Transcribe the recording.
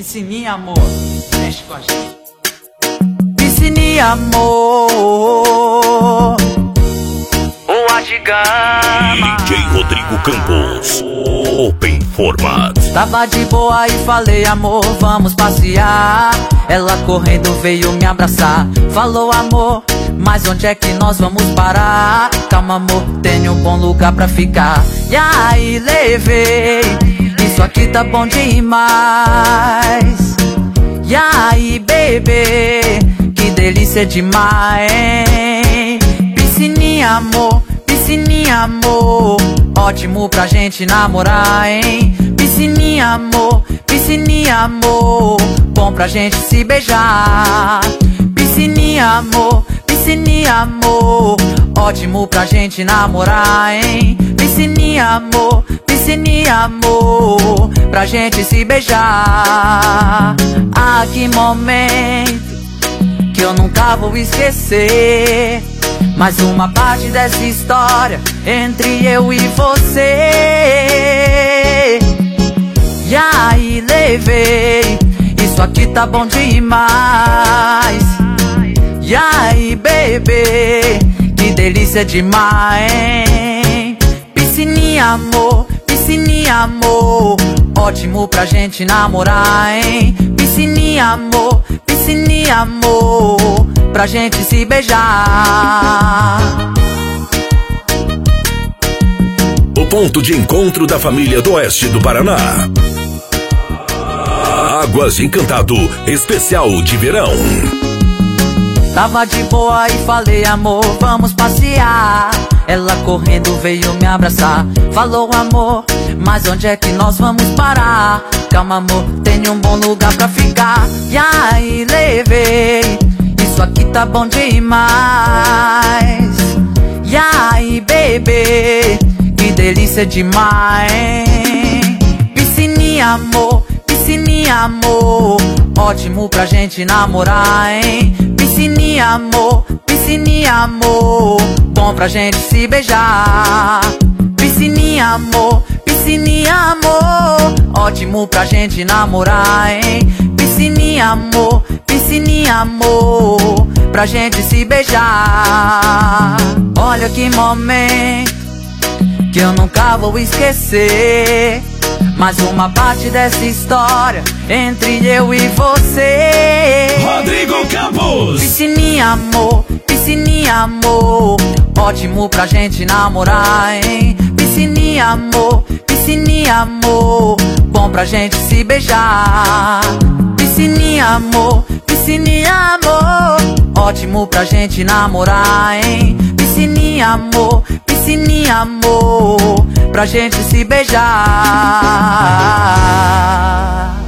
Piscininha, amor, mexe com a gente. Piscininha, amor, o Agigama. DJ Rodrigo Campos, Open Format. Tava de boa e falei, amor, vamos passear. Ela correndo veio me abraçar. Falou, amor, mas onde é que nós vamos parar? Calma, amor, tenho um bom lugar pra ficar. E aí levei, isso aqui tá bom demais. E aí, bebê, que delícia demais, hein? Piscininha, amor, piscininha, amor, ótimo pra gente namorar, hein? Piscininha, amor, piscininha, amor, bom pra gente se beijar. Piscininha, amor, piscininha, amor, ótimo pra gente namorar, hein? Piscininha, amor, piscininha, amor, pra gente se beijar. Ah, que momento que eu nunca vou esquecer. Mais uma parte dessa história entre eu e você. E aí levei, isso aqui tá bom demais. E aí, bebê, que delícia demais, hein? Piscininha, amor, piscininha, amor, ótimo pra gente namorar, hein? Piscininha, amor, piscininha, amor, pra gente se beijar. O ponto de encontro da família do oeste do Paraná. Águas de Encantado, especial de verão. Tava de boa e falei, amor, vamos passear. Ela correndo veio me abraçar. Falou, amor, mas onde é que nós vamos parar? Calma, amor, tenho um bom lugar pra ficar. E aí levei, isso aqui tá bom demais. E aí, bebê, que delícia demais, hein? Piscininha, amor, piscininha, amor, ótimo pra gente namorar, hein? Piscininha, amor, piscininha, amor, bom pra gente se beijar. Piscininha, amor, piscininha, amor, ótimo pra gente namorar, hein? Piscininha, amor, piscininha, amor, pra gente se beijar. Olha que momento que eu nunca vou esquecer. Mais uma parte dessa história entre eu e você. Rodrigo Campos. Piscininha, amor, piscininha, amor, ótimo pra gente namorar, hein? Piscininha, amor, piscininha, amor, bom pra gente se beijar. Piscininha, amor, piscininha, amor, ótimo pra gente namorar, hein? Piscininha, amor, piscininha, amor, pra gente se beijar.